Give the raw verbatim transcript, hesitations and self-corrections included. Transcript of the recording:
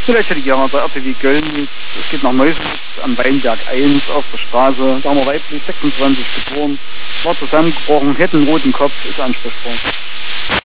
Vielleicht hätte ich gerne bei R T W Köln, es geht nach Neuschutz am Weinberg eins auf der Straße, da haben wir weiblich, sechsundzwanzig geboren, war zusammengebrochen, hätte einen roten Kopf, ist ansprechbar.